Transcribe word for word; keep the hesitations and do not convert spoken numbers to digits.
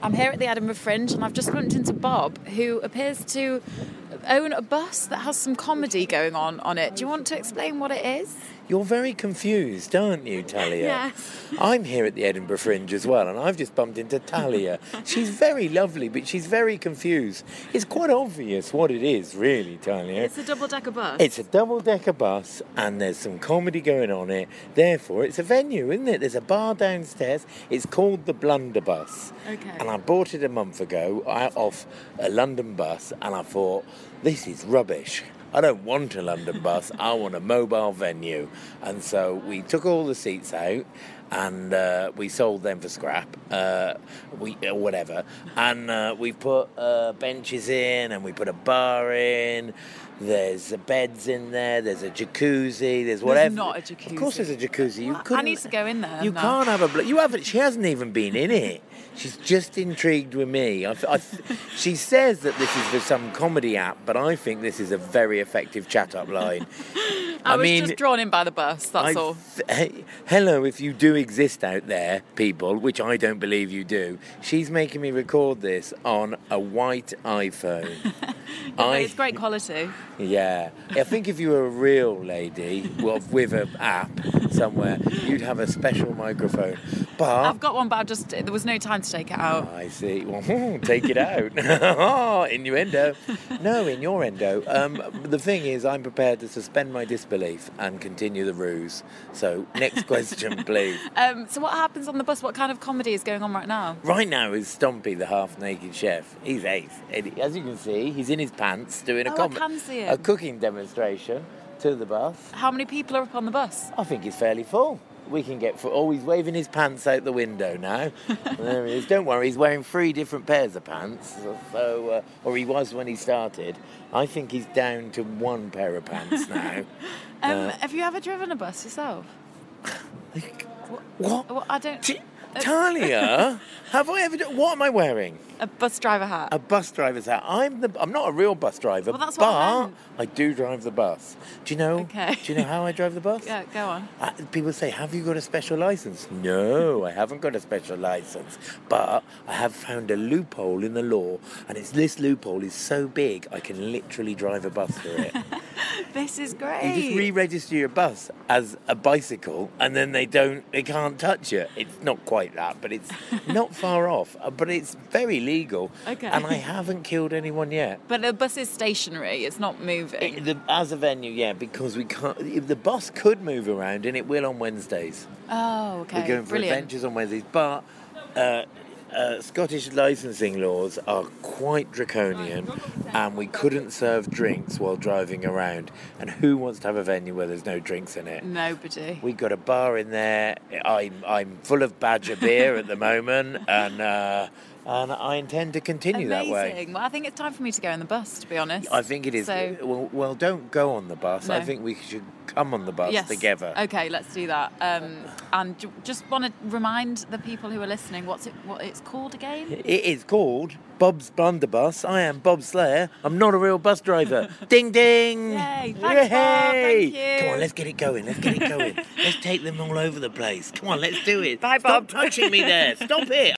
I'm here at the Edinburgh Fringe and I've just bumped into Bob, who appears to own a bus that has some comedy going on on it. Do you want to explain what it is? You're very confused, aren't you, Talia? Yes. I'm here at the Edinburgh Fringe as well, and I've just bumped into Talia. She's very lovely, but she's very confused. It's quite obvious what it is, really, Talia. It's a double-decker bus. It's a double-decker bus, and there's some comedy going on it. Therefore, it's a venue, isn't it? There's a bar downstairs. It's called the Blunderbuss. Okay. And I bought it a month ago out off a London bus, and I thought, this is rubbish. I don't want a London bus, I want a mobile venue. And so we took all the seats out and uh, we sold them for scrap, uh, we uh, whatever. And uh, we put uh, benches in and we put a bar in. There's beds in there, there's a jacuzzi, there's whatever. There's not a jacuzzi. Of course there's a jacuzzi. You I couldn't, need to go in there. You now. can't have a... Bl- you haven't... She hasn't even been in it. She's just intrigued with me. I, I, she says that this is for some comedy app, but I think this is a very effective chat-up line. I, I was mean, just drawn in by the bus, that's I, all. Hey, hello, if you do exist out there, people, which I don't believe you do, she's making me record this on a white iPhone. Yeah, I, it's great quality. Yeah. I think if you were a real lady well, with an app somewhere, you'd have a special microphone. But I've got one, but I just there was no time to take it out. I see. Well, take it out. Innuendo. No, in your endo. Um, the thing is, I'm prepared to suspend my disbelief and continue the ruse. So, next question, please. Um, so what happens on the bus? What kind of comedy is going on right now? Right now is Stompy, the half-naked chef. He's ace. As you can see, he's in his pants doing a, Oh, com- I can see a him. cooking demonstration to the bus. How many people are up on the bus? I think it's fairly full. We can get... For, oh, he's waving his pants out the window now. There he is. Don't worry, he's wearing three different pairs of pants. So, uh, or he was when he started. I think he's down to one pair of pants now. Um, Uh, have you ever driven a bus yourself? what? Well, I don't... T- Talia, have I ever... Do- what am I wearing? A bus driver hat. A bus driver's hat. I'm the. I'm not a real bus driver, Well, that's what I but meant. I do drive the bus. Do you know? Okay. Do you know how I drive the bus? Yeah, go on. Uh, people say, "Have you got a special license?" No, I haven't got a special license, but I have found a loophole in the law, and it's this loophole is so big I can literally drive a bus through it. This is You great. just re-register your bus as a bicycle, and then they don't, they can't touch it. It's not quite that, but it's not far off. Uh, But it's very legal, Okay. and I haven't killed anyone yet. But the bus is stationary. It's not moving. It- the, as a venue, yeah, because we can't. If the bus could move around, and it will on Wednesdays. Oh, okay. We're going for Brilliant. adventures on Wednesdays, but. Uh, Uh, Scottish licensing laws are quite draconian, and we couldn't serve drinks while driving around. And who wants to have a venue where there's no drinks in it? Nobody. We got a bar in there. I'm I'm full of Badger beer at the moment, and uh, and I intend to continue Amazing. that way. Well, I think it's time for me to go on the bus, to be honest. I think it is. So, Well, well, don't go on the bus. I No. think we should come on the bus yes. together. Okay, let's do that. Um, and j- just want to remind the people who are listening what's it, what it's called again. It is called Bob's Blunderbuss. I am Bob Slayer. I'm not a real bus driver. Ding ding! Yay! Thanks, Bob. Thank you. Come on, let's get it going. Let's get it going. Let's take them all over the place. Come on, let's do it. Bye, Bob. Stop touching me there. Stop it.